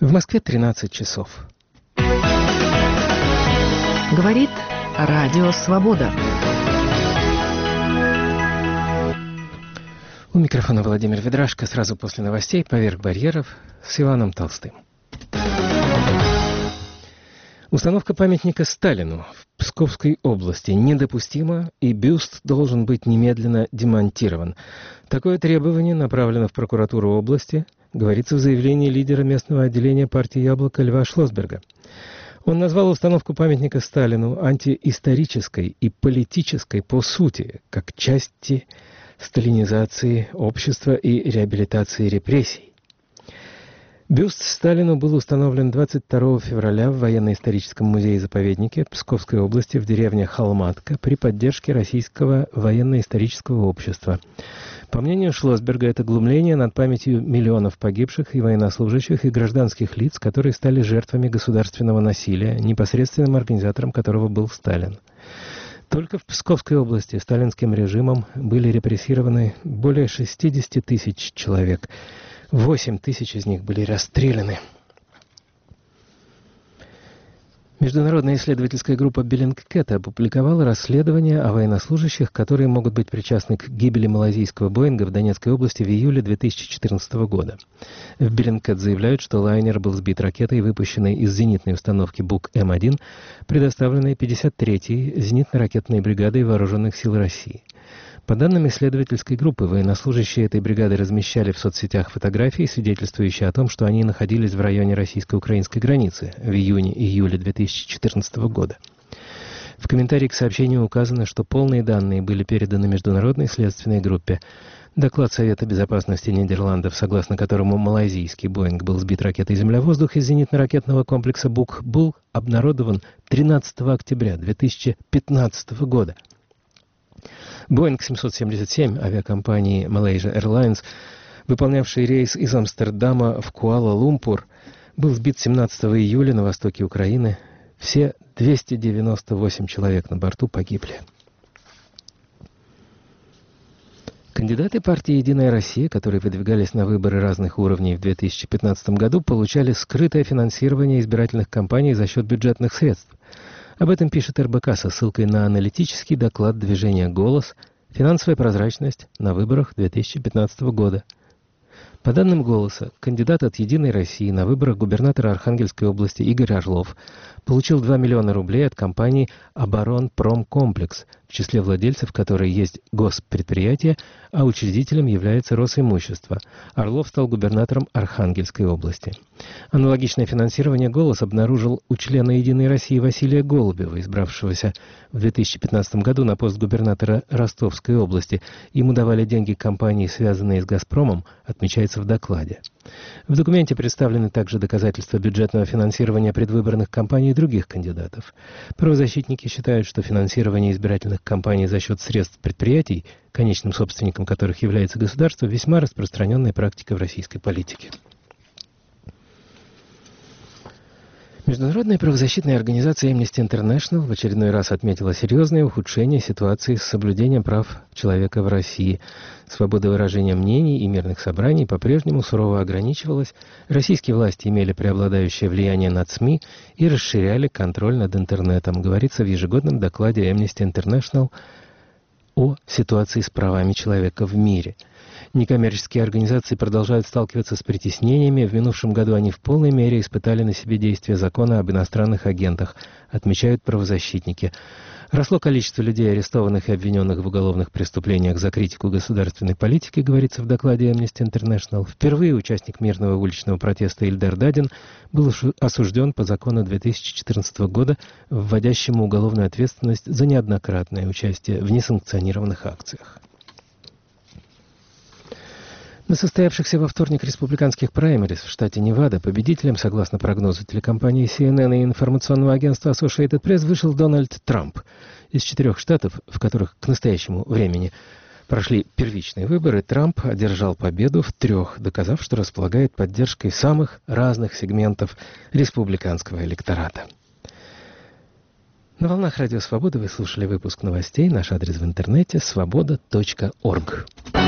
В Москве 13 часов. Говорит Радио Свобода. У микрофона Владимир Ведрашко. Сразу после новостей «Поверх барьеров» с Иваном Толстым. Установка памятника Сталину в Псковской области недопустима, и бюст должен быть немедленно демонтирован. Такое требование направлено в прокуратуру области, говорится в заявлении лидера местного отделения партии «Яблоко» Льва Шлосберга. Он назвал установку памятника Сталину антиисторической и политической по сути, как части сталинизации общества и реабилитации репрессий. Бюст Сталину был установлен 22 февраля в военно-историческом музее-заповеднике Псковской области в деревне Холматка при поддержке Российского военно-исторического общества. По мнению Шлосберга, это глумление над памятью миллионов погибших и военнослужащих, и гражданских лиц, которые стали жертвами государственного насилия, непосредственным организатором которого был Сталин. Только в Псковской области сталинским режимом были репрессированы более 60 тысяч человек. 8 тысяч из них были расстреляны. Международная исследовательская группа Bellingcat опубликовала расследование о военнослужащих, которые могут быть причастны к гибели малайзийского Боинга в Донецкой области в июле 2014 года. В Bellingcat заявляют, что лайнер был сбит ракетой, выпущенной из зенитной установки Бук-М1, предоставленной 53-й зенитно-ракетной бригадой Вооруженных сил России. По данным исследовательской группы, военнослужащие этой бригады размещали в соцсетях фотографии, свидетельствующие о том, что они находились в районе российско-украинской границы в июне-июле 2014 года. В комментарии к сообщению указано, что полные данные были переданы Международной следственной группе. Доклад Совета безопасности Нидерландов, согласно которому малайзийский Боинг был сбит ракетой «Земля-воздух» из зенитно-ракетного комплекса «Бук», был обнародован 13 октября 2015 года. Боинг 777 авиакомпании Malaysia Airlines, выполнявший рейс из Амстердама в Куала-Лумпур, был сбит 17 июля на востоке Украины. Все 298 человек на борту погибли. Кандидаты партии «Единая Россия», которые выдвигались на выборы разных уровней в 2015 году, получали скрытое финансирование избирательных кампаний за счет бюджетных средств. Об этом пишет РБК со ссылкой на аналитический доклад движения «Голос. Финансовая прозрачность на выборах 2015 года». По данным «Голоса», кандидат от «Единой России» на выборах губернатора Архангельской области Игорь Орлов получил 2 миллиона рублей от компании «Оборонпромкомплекс», в числе владельцев которой есть госпредприятие, а учредителем является Росимущество. Орлов стал губернатором Архангельской области. Аналогичное финансирование «Голос» обнаружил у члена «Единой России» Василия Голубева, избравшегося в 2015 году на пост губернатора Ростовской области. Ему давали деньги компании, связанные с «Газпромом», отмечается в докладе. В документе представлены также доказательства бюджетного финансирования предвыборных кампаний других кандидатов. Правозащитники считают, что финансирование избирательных кампаний за счет средств предприятий, конечным собственником которых является государство, весьма распространенная практика в российской политике. Международная правозащитная организация Amnesty International в очередной раз отметила серьезное ухудшение ситуации с соблюдением прав человека в России. Свобода выражения мнений и мирных собраний по-прежнему сурово ограничивалась, российские власти имели преобладающее влияние над СМИ и расширяли контроль над интернетом, говорится в ежегодном докладе Amnesty International о ситуации с правами человека в мире. Некоммерческие организации продолжают сталкиваться с притеснениями. В минувшем году они в полной мере испытали на себе действие закона об иностранных агентах, отмечают правозащитники. Росло количество людей, арестованных и обвиненных в уголовных преступлениях за критику государственной политики, говорится в докладе Amnesty International. Впервые участник мирного уличного протеста Ильдар Дадин был осужден по закону 2014 года, вводящему уголовную ответственность за неоднократное участие в несанкционированных акциях. На состоявшихся во вторник республиканских праймерис в штате Невада победителем, согласно прогнозу телекомпании CNN и информационного агентства Associated Press, вышел Дональд Трамп. Из 4 штатов, в которых к настоящему времени прошли первичные выборы, Трамп одержал победу в 3, доказав, что располагает поддержкой самых разных сегментов республиканского электората. На волнах Радио Свобода вы слушали выпуск новостей. Наш адрес в интернете — svoboda.org.